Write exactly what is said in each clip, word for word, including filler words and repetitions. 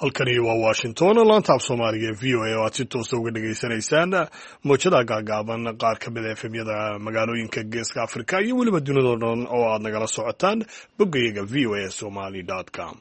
halkani waa washington laanta af soomaaliga ee v o a oo aad si toosa uga dhagaysanaysaan mowjada gaagaaban qaar ka mid a efemyada magaalooyinka geeska afrika iyo weliba dunidao dhan oo aad nagala socotaan boggayaga v o a somali com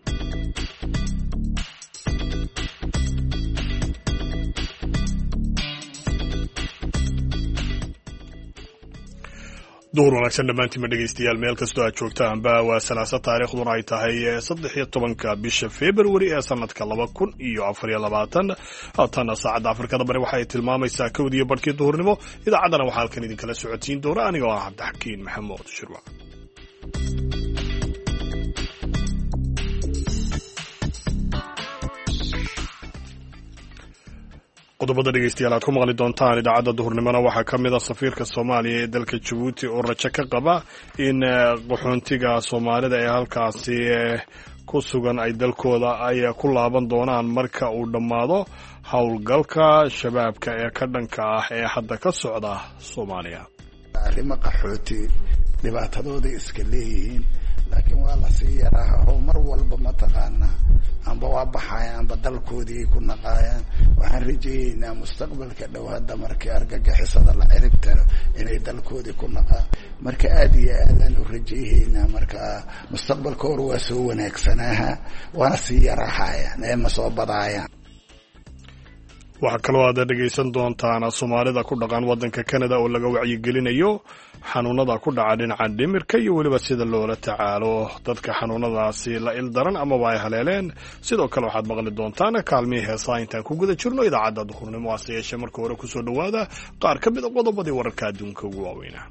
duhur wanaagsan dhammaantiinma dhegaystayaal meel kastoo aad joogtaanba waa salaasa taariikhduna ay tahay saddex iyo tobanka bisha februari ee sanadka laba kun iyo afar iyo labaatan haatana saacadda afrikada bari waxa ay tilmaamaysaa kowd iyo barhkii duhurnimo idaacaddana waxaa halkan idinkala socodsiin doona anigoo ah cabdixakiin maxamuud shirwa qodobada dhegeystayaal aad ku maqli doontaan idaacadda duhurnimona waxaa ka mid a safiirka soomaaliya ee dalka jabuuti oo rajo ka qaba in qaxoontiga soomaalida ee halkaasi ku sugan ay dalkooda ay ku laaban doonaan marka uu dhammaado howlgalka shabaabka ee ka dhanka ah ee hadda ka socda soomaaliya. arrimo qaxooti dhibaatadooda iska leeyihiin laakiin waa lasii yaraa oo mar walba mataqaanaa amba waa baxayaan amba dalkoodii ku naqaayaan. waxaan rajayeynaa mustaqbalka dhow hadda markii argagixisada la cirib taro inay dalkoodii ku naqaan. marka aada iyo aadaan u rajayeynaa marka mustaqbalka hor waa soo wanaagsanaaha waana sii yarahayaan ee ma soo badaayaan. waxaa kaloo aad dhegaysan doontaan soomaalida ku dhaqan waddanka Canada oo laga wacyigelinayo xanuunada ku dhaca dhinaca dhimirka iyo weliba sida loola tacaalo dadka xanuunadaasi la ildaran amaba ay haleeleen. sidoo kale waxaad maqli doontaan kaalmihii heesaa intaan ku guda jirno idaacadda duhurnimo hase yeeshee marka hore kusoo dhowaada qaar ka mid a qodobadii wararka adduunka ugu waaweynaa.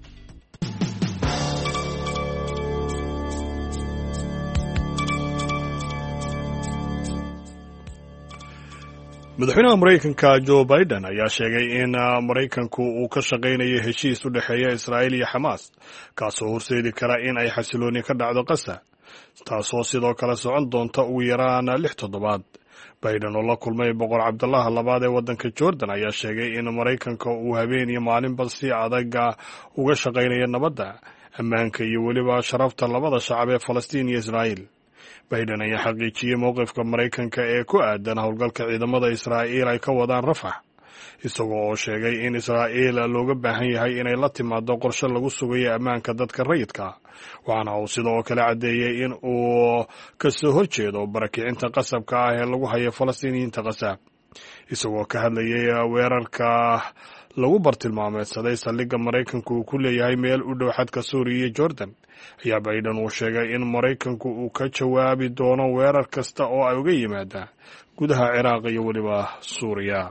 madaxweynaha maraykanka joe biden ayaa sheegay in maraykanku uu ka shaqaynayo heshiis u dhexeeya israa'iil iyo xamaas kaasoo horseedi kara in ay xasilooni ka dhacdo qasa taasoo sidoo kale socon doonta ugu yaraan lix toddobaad. biden oo la kulmay boqor cabdalaha labaad ee waddanka jordan ayaa sheegay in maraykanka uu habeen iyo maalinba si adaga uga shaqaynayo nabadda ammaanka iyo weliba sharafta labada shacab ee falastiin iyo israa'iil. biden ayaa xaqiijiyey mowqifka maraykanka ee ku aadan howlgalka ciidamada israa'iil ay ka wadaan rafax isagoo oo sheegay in israa'iil looga baahan yahay inay la timaado qorshe lagu sugayo ammaanka dadka rayidka waxaana uu sidoo kale caddeeyey in uu kasoo horjeedo barakicinta qasabka ah ee lagu hayo falastiiniyiinta qasaab. isagoo ka hadlayay weerarka lagu bartilmaameedsaday saldhigga maraykanku uu ku leeyahay meel u dhow xadka suuriya iyo jordan ayaa biden uu sheegay in maraykanku uu ka jawaabi doono weerar kasta oo ay uga yimaadaan gudaha ciraaq iyo weliba suuriya.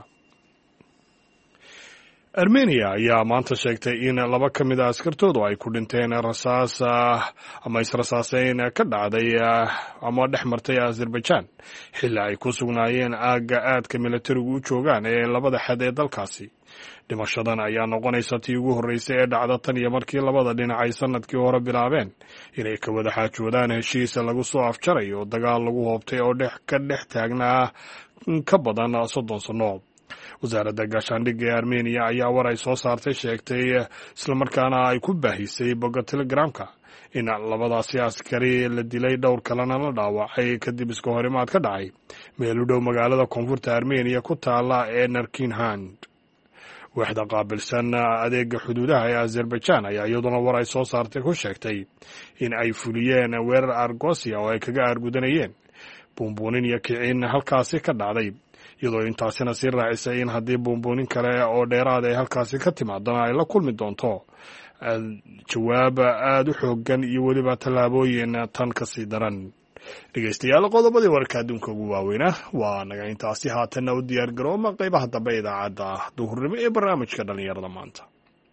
armeniya ayaa maanta sheegtay in laba ka mid a askartoodu ay ku dhinteen rasaas ama israsaaseyn ka dhacday ama dhex martay azerbaijan xilli ay ku sugnaayeen aagga aadka militarigu u joogaan ee labada xad ee dalkaasi. dhimashadan ayaa noqonaysa tii ugu horreysay ee dhacda tan iyo markii labada dhinac ay sanadkii hore bilaabeen inay ka wada xaajoodaan heshiis lagu soo afjarayo dagaal lagu hoobtay oo dhex ka dhex taagnaa ka badan soddon sanno. wasaaradda gaashaandhigga ee armeniya ayaa war ay soo saartay sheegtay islamarkaana ay ku baahisay bogga telegramka in labadaasi askari la dilay dhowr kalena la dhaawacay kadib iska horimaad ka dhacay meel u dhow magaalada koonfurta armeniya ku taala ee narkinhand. waaxda qaabilsan adeega xuduudaha ee azerbaijan ayaa iyaduna war ay soo saartay ku sheegtay in ay fuliyeen weerar argosia oo ay kaga aargudanayeen buunbuunin iyo kicin halkaasi ka dhacday iyadoo intaasina sii raacisay in haddii buunbuunin kale oo dheeraad ay halkaasi ka timaadana ay la kulmi doonto jawaab aada u xoogan iyo weliba tallaabooyin tan ka sii daran. dhegeystayaal qodobadii wararka adduunka ugu waaweynaa waa naga intaasi haatanna u diyaar garooma qaybaha dambe idaacadda duhurnimo ee barnaamijka dhallinyarada maanta.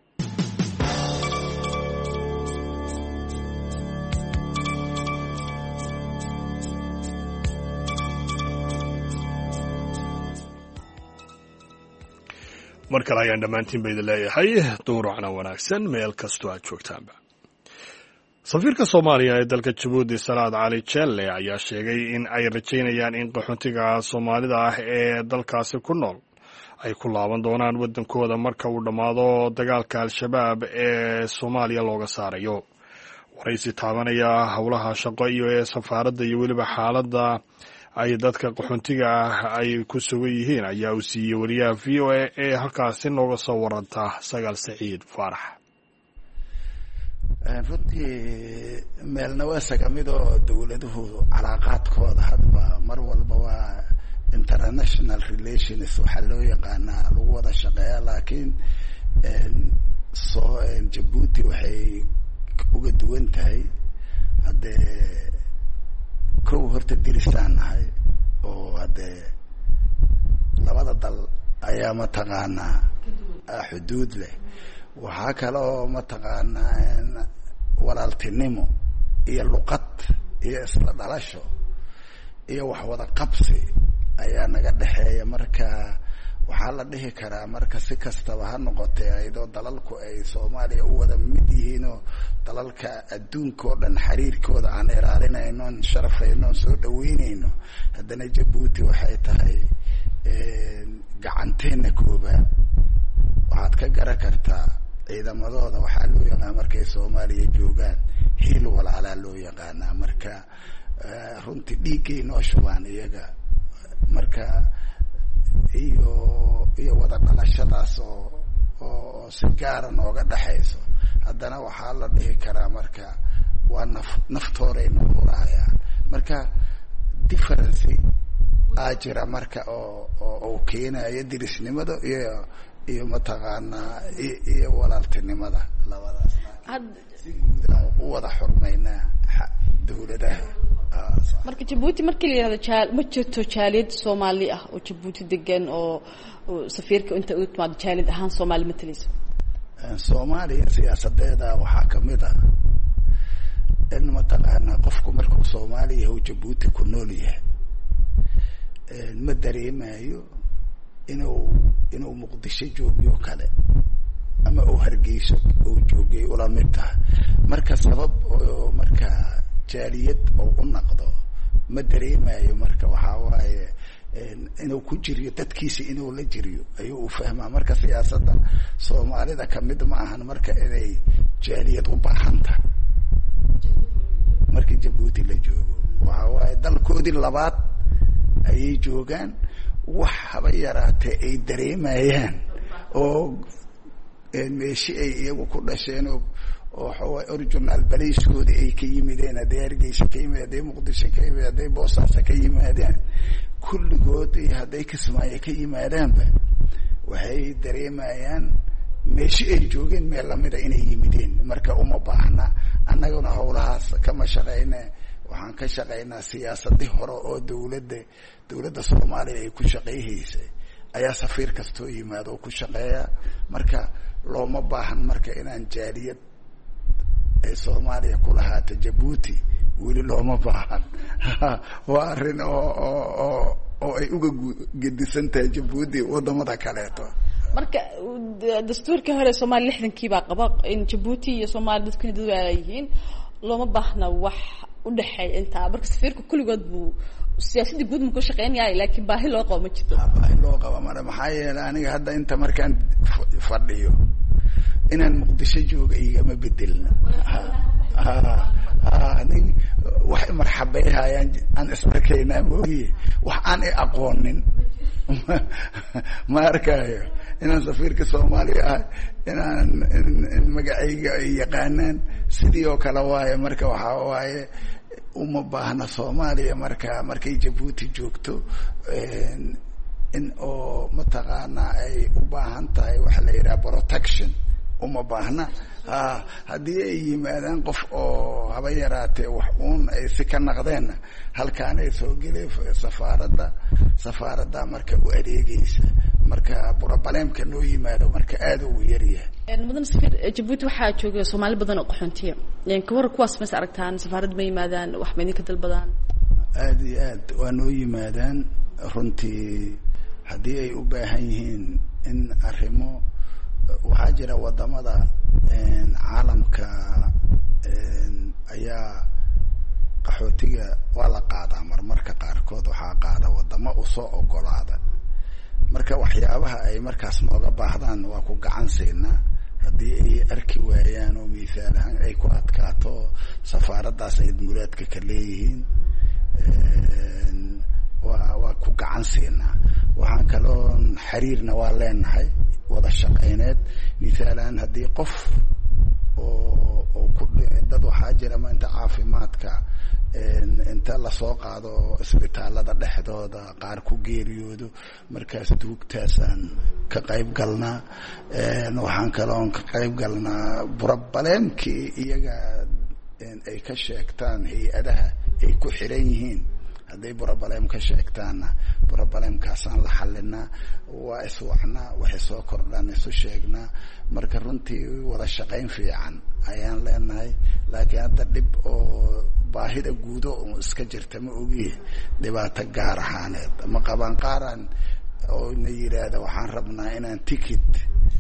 mar kale ayaan dhammaantiin ba idin leeyahay duhuracna wanaagsan meel kastoo aad joogtaanba. safiirka soomaaliya ee dalka jabuuti salaad cali jelle ayaa sheegay in ay rajaynayaan in qaxoontiga soomaalida ah ee dalkaasi ku nool ay ku laaban doonaan waddankooda marka uu dhammaado dagaalka al-shabaab ee soomaaliya looga saarayo. waraysi taabanaya howlaha shaqo iyo ee safaaradda iyo weliba xaaladda ay dadka qaxoontiga ah ay ku sugan yihiin ayaa uu siiyey wariyaha v o a ee halkaasi nooga soo waranta Sagaal Saciid Faarax. runtii meelna waa sagamid oo dawladuhu calaaqaadkooda hadba mar walba waa international relations waxaa loo yaqaanaa lagu wada shaqeeya, laakiin soo Djibouti waxay uga duwan tahay haddee kow horta dirisaan nahay oo haddee labada dal ayaa mataqaanaa xuduud leh. waxaa kale oo mataqaanaa walaaltinimo iyo luqad iyo isla dhalasho iyo wax wada qabsi ayaa naga dhexeeya. marka waxaa la dhihi karaa marka si kastaba ha noqotee ayadoo dalalku ay Soomaaliya u wada mid yihiin oo dalalka adduunka oo dhan xiriirkooda aan ilaalinayno, sharafayno, soo dhaweynayno, haddana Djibouti waxay tahay gacanteena koobaad. waxaad ka garan kartaa ciidamadooda waxaa loo yaqaan markay Soomaaliya joogaan hiil walaalaa loo yaqaanaa. marka runtii dhiiggay noo shubaan iyaga, marka iyo iyo wada dhalashadaas oo oo si gaara nooga dhexayso, haddana waxaa la dhihi karaa marka waa naf naftooday noo hurayaan. marka difference aa jira marka oo oo keenaya dirisnimada iyo iyo mataqaanaa iyo walaaltinimada labadaas. si guud aan u wada xurmaynaa dawladaha. marka Djibouti markii la yiraahdo jaal ma jirto jaaliyad Soomaali ah oo Djibouti degan oo safiirka inta uu timaado jaaliyad ahaan Soomaali matalayso. Soomaaliya siyaasadeeda waxaa kamid ah in mataqaanaa qofku markuu Soomaaliya uu Djibouti ku nool yahay ma dareemayo inuu inuu Muqdisho joogiyo kale ama uu Hargeysa uu joogay ula mid tahay. marka sabab oo marka jaaliyad oo u naqdo ma dareemayo. marka waxaa waaye inuu ku jiriyo dadkiisa inuu la jiriyo ayuu u fahmaa. marka siyaasadda Soomaalida kamid ma ahan marka inay jaaliyad u baahan tahay markii Djibouti la joogo. waxaa waaye dalkoodii labaad ayay joogaan, wax haba yaraatee ay dareemayaan oo meeshii ay iyagu ku dhasheen oo oo original bariiskoodii ay ka yimideen, hadday Hargeysa ka yimid, hadday Muqdisho ka yimid, hadday Boosaaso ka yimaadeen, kulligood iyo hadday Kismaayo ka yimaadaanba waxay dareemayaan meeshii ay joogeen meel lamida inay yimideen. marka uma baahna annaguna howlahaas kama shaqeyne, waxaan ka shaqeynaa siyaasadii hore oo dawladda dawladda Soomaaliya ay ku shaqeyhaysay ayaa safiir kastoo yimaado oo ku shaqeeya. marka looma baahan marka inaan jaaliyad ay Soomaaliya ku lahaato Djibouti weli looma baahan. waa arrin oo oo oo ay uga gedisan tahay Djibouti wadamada kaleeto. marka dastuurka hore Soomaaliya lixdankii baa qaba in Djibouti iyo Soomaaliya dadku dad yihiin, looma baahna wax u dhaxay inta. marka safiirku kulligood buu siyaasadda guud ma ku shaqeynayay, laakiin baahi loo qabo ma jirto. baahi loo qabo mana maxaa yeelay aniga hadda inta markaan fadhiyo inaan Muqdisho jooga igama bedelna. nin wax marxabeeyayaan aan isarkaynaa mooye wax aan i aqoonin ma arkayo. inaan safiirka Soomaaliya ah inaan magacayga ay yaqaanaan sidii oo kale waaye. marka waxaa waaye uma baahna Soomaaliya marka markay Djibouti joogto in oo mataqaanaa ay u baahan tahay waxa la yidhaha protection uma baahna. haddii ay yimaadaan qof oo haba yaraatee wax uun ay si ka naqdeenna halkaanay soo gelay safaaradda safaaradda marka u adeegaysa. marka probleemka noo yimaado marka aad ugu yaryahay. mudan safiir Djibouti waxaa jooga Soomaali badan oo qaxoontiya, ka war kuwaas ma aragtaan safaaradda ma yimaadaan wax ma idinka dalbadaan? aad iyo aad waa noo yimaadaan runtii haddii ay u baahan yihiin in arrimo. waxaa jira wadamada caalamka ayaa qaxootiga waa la qaadaa marmarka qaarkood, waxaa qaada wadamo usoo ogolaada. marka waxyaabaha ay markaas nooga baahdaan waa ku gacan siinaa. haddii ay arki waayaan oo misaal ahaan ay ku adkaato safaaraddaas ay muraadka ka leeyihiin waa waa ku gacan siinaa. waxaan kaloon xiriirna waa leenahay wada shaqayneed. misaalan haddii qof oo oo ku dad waxaa jira maanta caafimaadka inta lasoo qaado isbitaalada dhexdooda qaar ku geeriyoodo, markaas duugtaasaan ka qayb galnaa. waxaan kaloon ka qayb galnaa burabaleemkii iyaga ay ka sheegtaan hay-adaha ay ku xiran yihiin. hadday burabaleem ka sheegtaanna burabaleemkaasaan la xalinaa, waa iswacnaa, waxay soo kordhaan isu sheegnaa. marka runtii wada shaqayn fiican ayaan leenahay. laakiin hadda dhib oo baahida guudo oo iska jirta ma ogiye, dhibaato gaar ahaaneed ma qabaan. qaaraan oo na yidhaahda waxaan rabnaa inaan ticket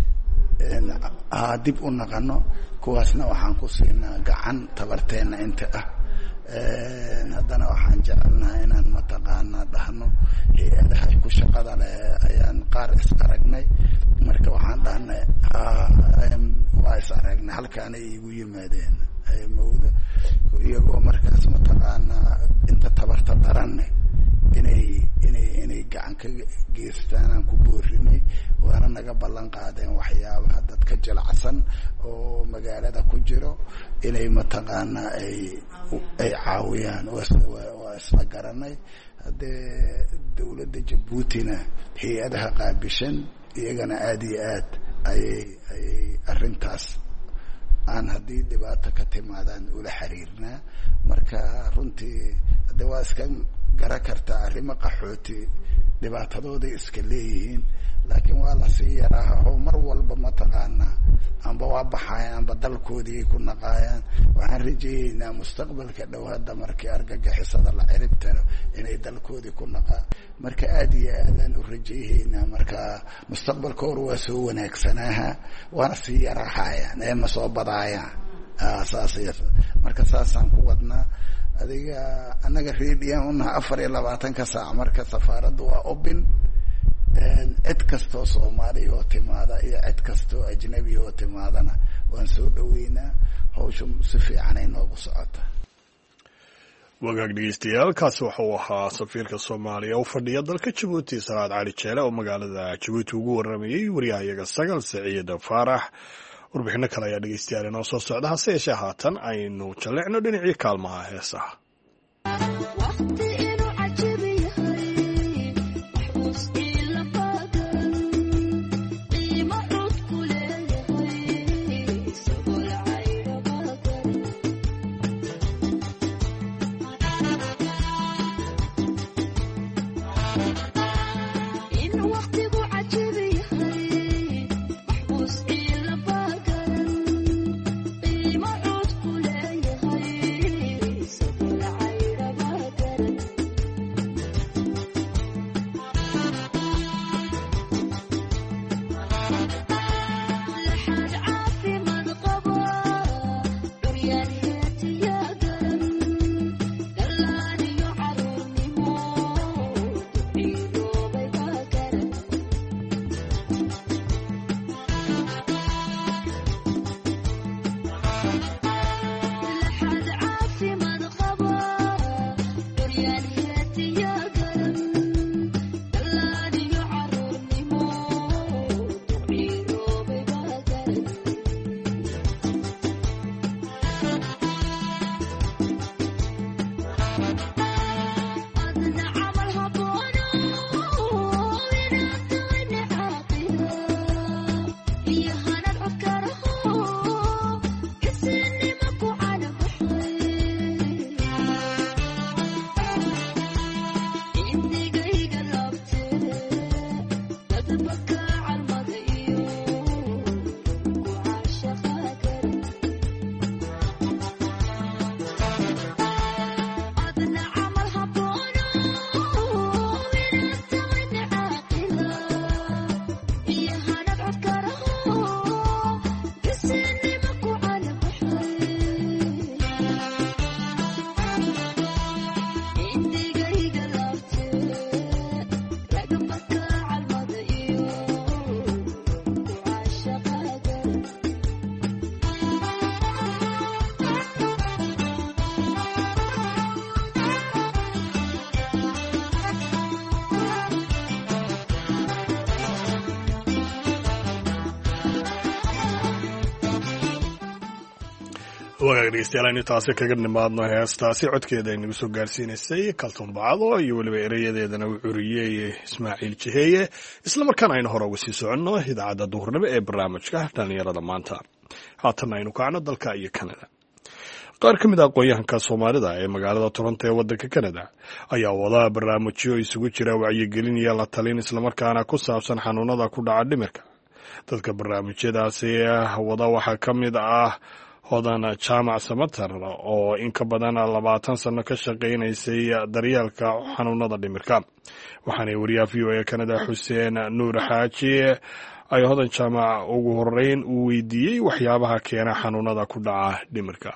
dib u naqano, kuwaasna waxaan ku siinaa gacan tabarteena inta ah. haddana waxaan jecelnahay inaan mataqaanaa dhahno hay-adaha ku shaqada leh ayaan qaar is aragnay. marka waxaan dhahnay waa is aragnay, halkaanay igu yimaadeen mawda iyagoo markaas mataqaanaa inta tabarta daranne inay inay inay gacan ka geystaan aan ku boorinay. waana naga ballan qaadeen waxyaabaha dadka jilacsan oo magaalada ku jiro inay mataqaanaa ay ay caawiyaan. waa isla garanay. haddee dawladda Jabuutina hay-adaha qaabishan iyagana aada iyo aad ayay ayay arrintaas aan haddii dhibaato ka timaadaan ula xiriirnaa. marka runtii hadde waa iska gara kartaa arrimo qaxooti dhibaatadooday iska leeyihiin, laakiin waa lasii yaraaha oo mar walba mataqaanaa amba waa baxayan amba dalkoodii ku naqaayaan. waxaan rajeeyeynaa mustaqbalka dhow hadda markii argagixisada la cirib taro inay dalkoodii ku naqaan. marka aada iyo aadaan u rajeeyeynaa. marka mustaqbalka hor waa soo wanaagsanaaha, waana sii yarahayaan ee ma soo badaayaan. saas marka saasaan ku wadnaa. adiga annaga reediyan unaha afar iyo labaatanka saac. marka safaaradda waa open, cid kastoo soomaaliya oo timaada iyo cid kastoo ajnabi oo timaadana waan soo dhaweynaa. hawsha si fiicanay noogu socota. wagaag dhegeystayaal, kaasi waxa uu ahaa safiirka Soomaaliya u fadhiya dalka Jabuuti Salaad Cali Jeele oo magaalada Jabuuti ugu waramayay wariyahayaga Sagal Saciid Faarax. warbixino kale ayaa dhegeystayaal inoo soo socda, hase yeeshee haatan aynu jalleecno dhinacii kaalmaha heesaha. wagaag dhegeystayaal aynu taasi kaga nimaadno heestaasi codkeeda ay nagu soo gaarsiinaysay kaltuun bacdo iyo weliba erayadeedana uu curiyey ismaaciil jiheeye islamarkaana aynu hore uga sii soconno idaacadda duhurnimo ee barnaamijka dhallinyarada maanta haatanna aynu kacno dalka iyo kanada qaar ka mid a aqoon-yahanka soomaalida ee magaalada toronto ee waddanka kanada ayaa wada barnaamijyo isugu jira wacyigelin iyo la talin islamarkaana ku saabsan xanuunada ku dhaca dhimirka dadka barnaamijyadaasi wada waxaa ka mid ah hodan jaamac samatar oo in ka badan labaatan sano ka shaqaynaysay daryeelka xanuunada dhimirka waxaanay wariyaha v o a kanada xuseen nuur xaaji ay hodan jaamac ugu horeyn uu weydiiyey waxyaabaha keena xanuunada ku dhaca dhimirka.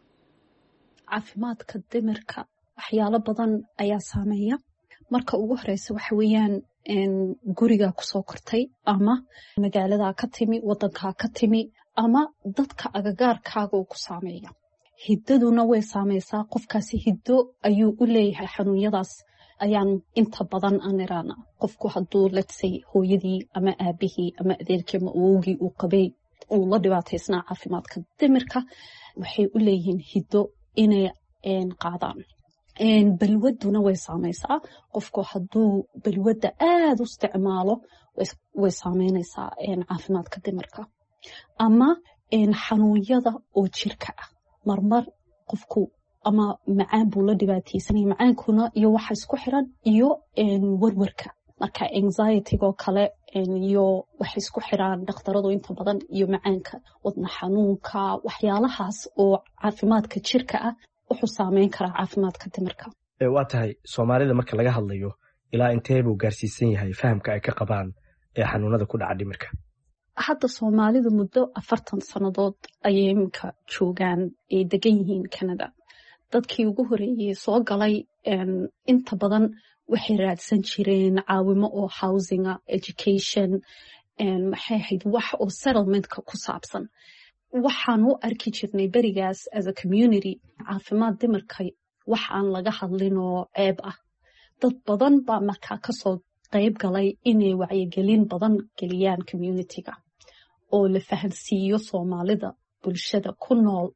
caafimaadka dhimirka waxyaalo badan ayaa saameeya. marka ugu horeysa waxa weeyaan guriga kusoo kortay ama magaalada ka timi wadanka ka timi ama dadka agagaarkaaga uu ku saameeya. hiddaduna way saameysaa qofkaasi hiddo ayuu u leeyahay xanuunyadaas ayaan inta badan aan iraana qofku hadduu let's say hooyadii ama aabihii ama adeerkii ama awowgii uu qabay uu la dhibaataysnaa caafimaadka dhimirka waxay u leeyihiin hiddo inay qaadaan. balwaduna way saameysaa qofku hadduu balwadda aada u isticmaalo way saameynaysaa caafimaadka dhimirka. ama xanuunyada oo jirka ah marmar qofku ama macaan buu la dhibaataysanaya macaankuna iyo waxa isku xiran iyo warwarka marka anxiety-go kale iyo waxa isku xiran dhakhtaradu inta badan iyo macaanka wadna xanuunka waxyaalahaas oo caafimaadka jirka ah wuxuu saameyn karaa caafimaadka dhimirka. waa tahay Soomaalida marka laga hadlayo ilaa intee buu gaarsiisan yahay fahamka ay ka qabaan ee xanuunada ku dhaca dhimirka? hadda Soomaalidu muddo afartan sanadood ayay imika joogaan ee degan yihiin Canada. dadkii ugu horeeyay soo galay inta badan waxay raadsan jireen caawimo oo housing, education, maxay ahayd wax oo settlementka ku saabsan. waxaan u arki jirnay berigaas as a community caafimaad dhimirka wax aan laga hadlin oo ceeb ah. dad badan baa markaa kasoo qayb galay inay wacyigelin badan geliyaan community-ga oo la fahansiiyo Soomaalida bulshada ku nool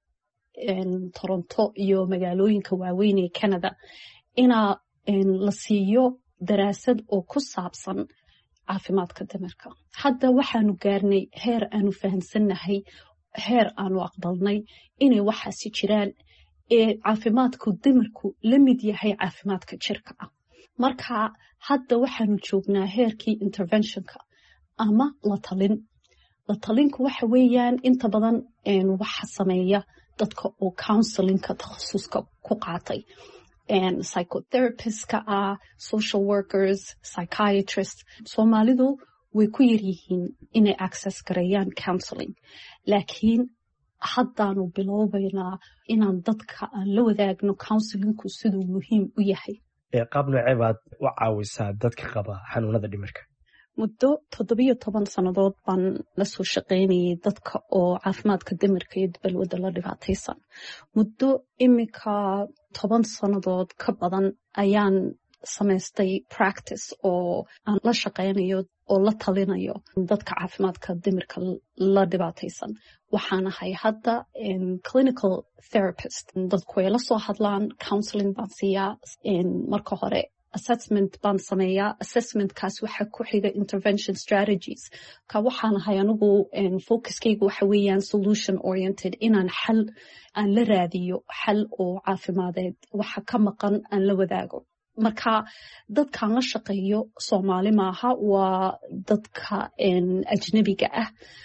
Toronto iyo magaalooyinka waaweyn ee Canada inaa la siiyo daraasad oo ku saabsan caafimaadka dhimirka. hadda waxaanu gaarnay heer aanu fahansanahay heer aanu aqbalnay inay waxaasi jiraan ee caafimaadku dhimirku la mid yahay caafimaadka jirka ah. marka hadda waxaanu joognaa heerkii interventionka ama la talin. la talinku waxa weeyaan inta badan waxa sameeya dadka oo counseling-ka takhasuska ku qaatay. psychotherapist-ka ah, social workers, psychiatrists. Soomaalidu way ku yar yihiin inay access gareeyaan counseling. laakiin haddaanu bilowbaynaa inaan dadka aan la wadaagno counselingku siduu muhiim u yahay. qaab noocee baad u caawisaa dadka qaba xanuunada dhimirka? muddo toddobiyo toban sannadood baan la soo shaqaynayay dadka oo caafimaadka dhimirka iyo balwadda la dhibaataysan. muddo imika toban sannadood ka badan ayaan samaystay practice oo aan la shaqaynayo oo la talinayo dadka caafimaadka dhimirka la dhibaataysan. waxaan ahay hadda clinical therapist. dadku way la soo hadlaan, counseling baan siiyaa. marka hore assessment baan sameeyaa. assessmentkaas waxa ku xiga intervention strategies. ka waxaan ahay anigu focuskaygu waxa weeyaan solution oriented, inaan xal aan la raadiyo, xal oo caafimadeed waxa ka maqan aan la wadaago. marka dadkaan la shaqeeyo Soomaali maaha, waa dadka ajnabiga ah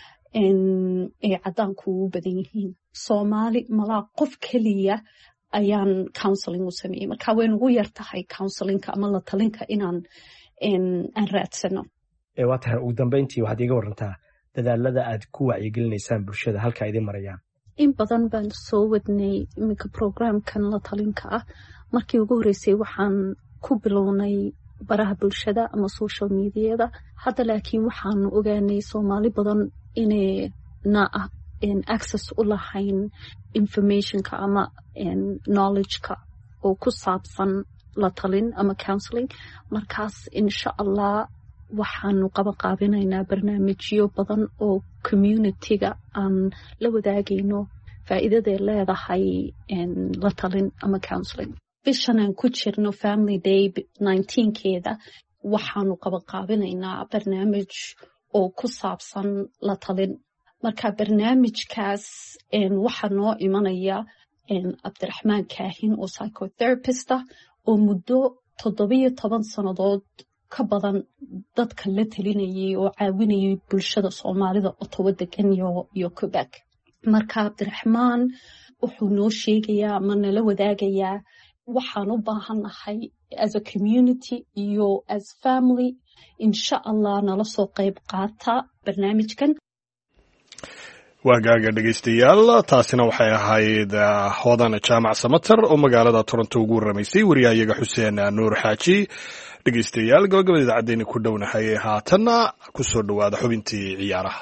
ee cadaanku u badan yihiin. Soomaali malaa qof keliya ayaan counseling u sameeyey. marka way ugu yar tahay counselinka ama la talinka inaan aan raadsano. waa tahay ugu dambeyntii waxaad iga warantaa dadaalada aad ku wacyigelinaysaan bulshada halka ay idin marayaan. in badan baan soo wadnay iminka programkan la talinka ah. markii ugu horeysay waxaan ku bilownay baraha bulshada ama social mediada. hadda laakiin waxaan ogaanay Soomaali badan inay na access u lahayn informationka ama knowledge-ka oo ku saabsan la talin ama counseling. markaas insha Allah waxaanu qaban qaabinaynaa barnaamijyo badan oo community-ga aan la wadaagayno faa'iidaday leedahay la talin ama counseling. bishan aan ku jirno family day nineteenkeeda waxaanu qabanqaabinaynaa barnaamij oo ku saabsan la talin. marka barnaamijkaas waxaa noo imanaya cabdiraxmaan kaahin oo psychotherapist ah oo muddo toddobiyo toban sannadood ka badan dadka la talinayay oo caawinayay bulshada soomaalida Ottawa degan iyo Quebec. marka cabdiraxmaan wuxuu noo sheegayaa ama nala wadaagayaa waxaan u baahanahay as a community iyo as family insha Allah nala soo qayb qaata barnaamijkan. waagaaga dhegaystayaal taasina waxay ahayd Hodan Jaamac Samatar oo magaalada Toronto ugu waramaysay wariyahayaga Xuseen Nuur Xaaji. dhegaystayaal gabagabada idaacaddeena ku dhownahay haatanna ku soo dhawaada xubintii ciyaaraha.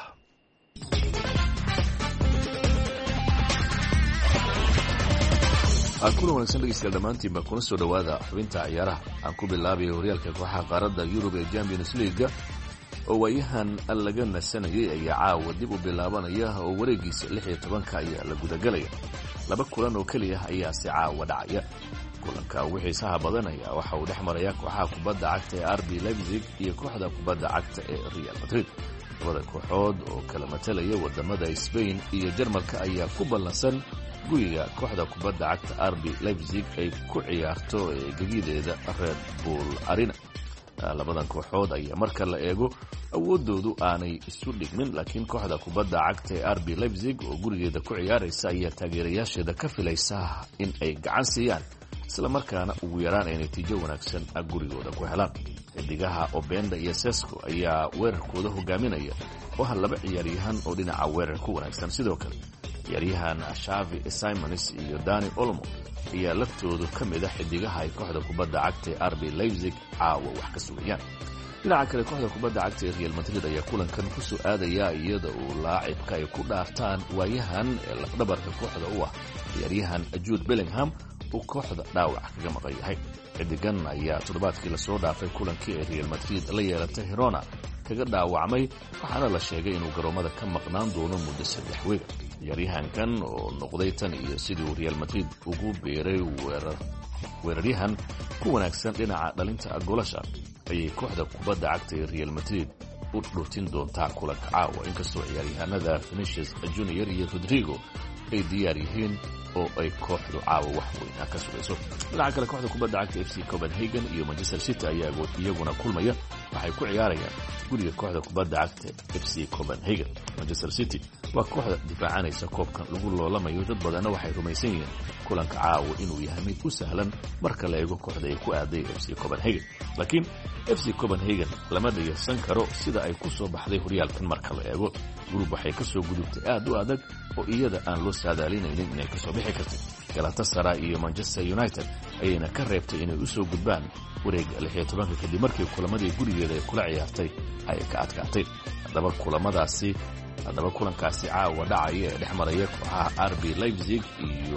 kulan wanaagsan dhegeystayaal dhammaantiinba kuna soo dhowaada xubinta ciyaaraha. aan ku bilaabaya horyaalka kooxaha qaaradda Yurub ee Champions League oo waayahan laga nasanayay ayaa caawa dib u bilaabanaya oo wareegiisa lix iyo tobanka ayaa la gudagalaya. laba kulan oo keliya ayaa si caawa dhacaya. kulanka ugu xiisaha badan ayaa waxa uu dhex maraya kooxaha kubadda cagta ee R B Leipzig iyo kooxda kubadda cagta ee Real Madrid. labada kooxood oo kala matalaya wadamada Spain iyo Jarmalka ayaa ku ballansan guriga kooxda kubadda cagta R B Leipzig ay ku ciyaarto gegideeda Red Bull Arena. labadan kooxood ayaa marka la eego awoodoodu aanay isu dhigmin, laakiin kooxda kubadda cagta ee R B Leipzig oo gurigeeda ku ciyaaraysa ayaa taageerayaasheeda ka filaysa in ay gacan siiyaan isla markaana ugu yaraan ay natiijo wanaagsan gurigooda ku helaan. xidigaha Obenda iyo Sesko ayaa weerarkooda hogaaminaya oo hal laba ciyaaryahan oo dhinaca weerar ku wanaagsan. sidoo kale ciyaaryahan Xavi Simons iyo Dani Olmo ayaa laftoodu ka mid ah xidigaha ay kooxda kubadda cagta ee R B Leipzig caawa wax ka sugayaan. dhinaca kale kooxda kubadda cagta ee Real Madrid ayaa kulankan ku soo aadaya iyada oo laacibka ay ku dhaartaan waayahan ee lafdhabarka kooxda u ah ciyaaryahan Jude Bellingham uu kooxda dhaawac kaga maqan yahay. xidigan ayaa toddobaadkii la soo dhaafay kulankii ay Real Madrid la yeelatay Girona kaga dhaawacmay, waxaana la sheegay inuu garoomada ka maqnaan doono muddo saddex weeg. ciyaaryahankan oo noqday tan iyo sidii uu Real Madrid ugu beeray weerar weeraryahan ku wanaagsan dhinaca dhalinta goolasha ayay kooxda kubadda cagta ee Real Madrid u dhurtin doontaa kulanka caawa. inkastoo ciyaaryahanada Vinicius Junior iyo Rodrigo ay diyaar yihiin oo ay kooxdu caawa wax weyn ka sugayso. dhinaca kale kooxda kubadda cagta F C Copenhagen iyo Manchester City ayaa iyaguna kulmaya. waxay ku ciyaarayaan guriga kooxda kubadda cagta F C Copenhagen. Manchester City waa kooxda difaacanaysa koobkan lagu loolamayo. dad badanna waxay rumaysan yihiin kulanka caawa inuu yahay mid u sahlan marka la eego kooxda ay ku aaday F C Copenhagen. laakiin F C Copenhagen lama dhayalsan karo sida ay ku soo baxday horyaalkan marka la eego. gurub waxay ka soo gudubtay aad u adag oo iyada aan loo saadaalinaynin inay ka soo bixi karto. Galatasaray iyo Manchester United ayayna ka reebtay inay u soo gudbaan wareegga lix iyo tobanka kadib markii kulamadii gurigeeda ay kula ciyaartay ay ka adkaatay. haddaba kulamadaasi haddaba kulankaasi caawa dhacaya ee dhex maraya kooxaha R B Leipzig iyo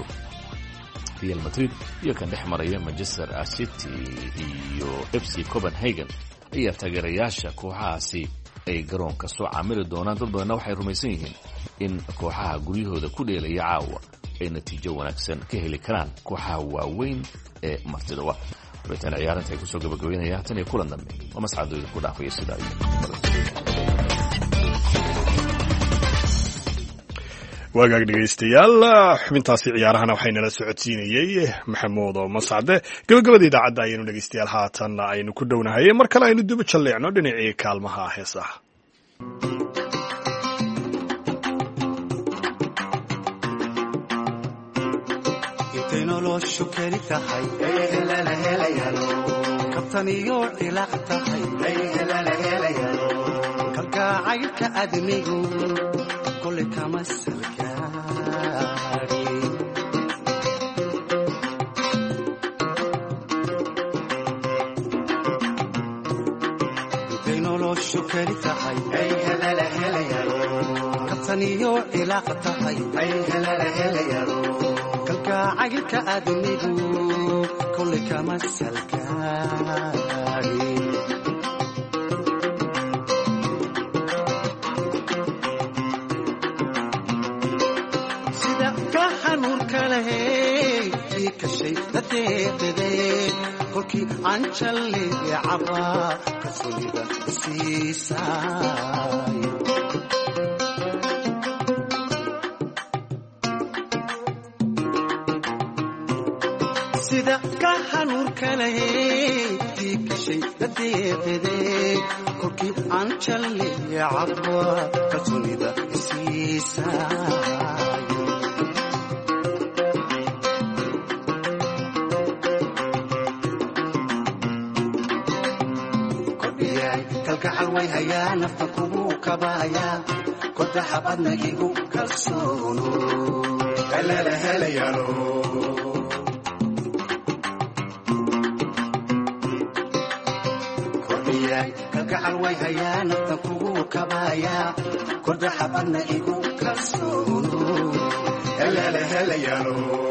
Real Madrid iyo kan dhex maraya Manchester City iyo F C Copenhagen ayaa taageerayaasha kooxahaasi ay garoonka soo caamili doonaan. dad badanna waxay rumaysan yihiin in kooxaha guryahooda ku dheelaya caawa ay natiijo wanaagsan ka heli karaan kooxaha waaweyn ee martida wa. xubintan ciyaaranta ay kusoo gabagabeynaya tan iyo kulan dambe oo mascadooda ku dhaafaya sidaa iyo waagaag dhegaystayaal xubintaasi ciyaarahana waxaynala socodsiinayey maxamuud oo mascade. gabagabada idaacadda ayaynu dhegaystayaal haatan aynu ku dhownahay. mar kale aynu duba jalleecno dhinacii kaalmaha heesaha. intay noloshu keli tahay kabtan iyo cilaaq tahay kalgacaylka admigu kole kama salgaari intay noloshu keli tahay kabtan iyo cilaaq tahay kalgacaylka admigu kole kama salgaari sida dadeeqide kolkii aan jalleecaba kalsoonida isiisay sida ka hanuurka lahayd tii gashay dadeeqide kolkii aan jalleecaba kalsoonida isiisay kalgacal way hayaa nafta kugu kabaaya koda xabadna igu kalsoono kalala helayaano kordhiyay kalgacal way hayaa nafta kugu kabaaya koda xabadna igu kalsoono kalala helayaano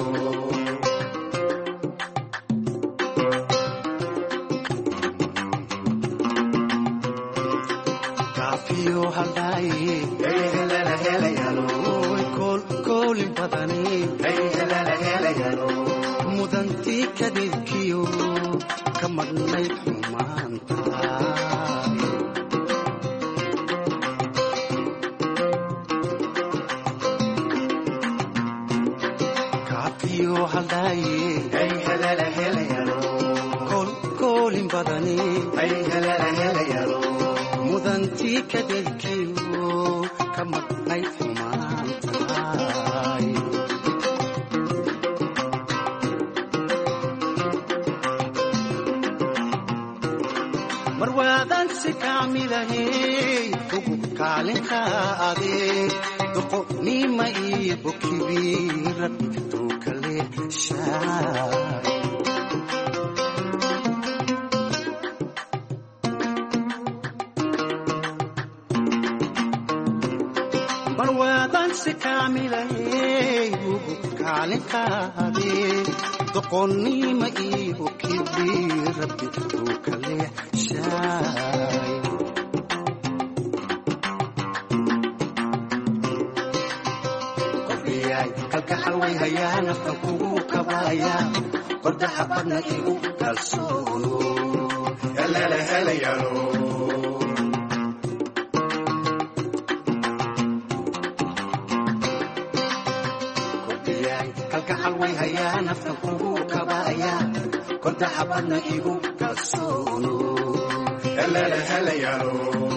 mudantii kadibkiyo ka madnayd xumaanta kaafiyo haldaaye koolkoolin badani mudantii kadibkiyo ka madnayd xumaanta marwaadan si kaamilahay ugu kaalinka adeeg doqonima iyo bokibi rabbi tuukale shaay marwaadan si kaamilahay ugu kaalinka adeeg doqonima iyo bokibi rabbi tuukale kordhiyay kalgacal way hayaa nafta kugu kabaaya korda xabadna igu kalsoono kalala helayaano kordhiyay kalgacal way hayaa nafta kugu kabaaya korda xabadna igu kalsoono kalala helayaano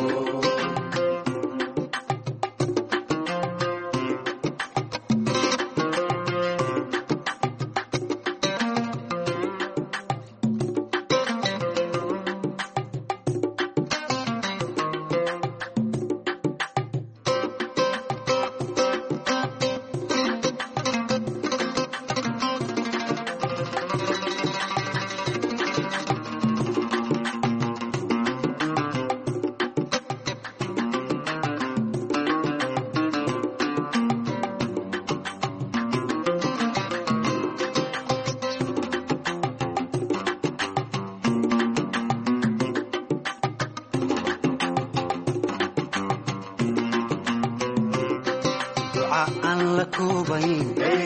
aan la koobayn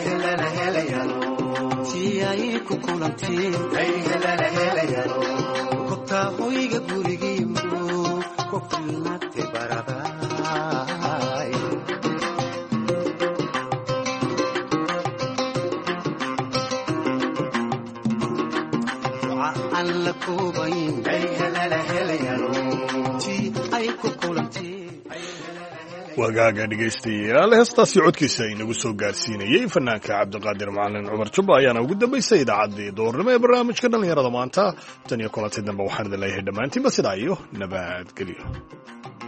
tii ay ku kulanteen kobtaa hoyga gurigiiyo ku filnaatay barabaay aan la koobayn tii ay ku kulanteen wagaaga dhegaystayaal heestaasi codkiisa inagu soo gaarsiinayey fanaanka cabdiqaadir macalin cumar jubba ayaana ugu dambaysay idaacaddii doornimo ee barnaamijka dhallinyarada maanta tan iyo kulantii dambe waxaan idin leeyahay dhammaantiinba sidaa iyo nabadgelyo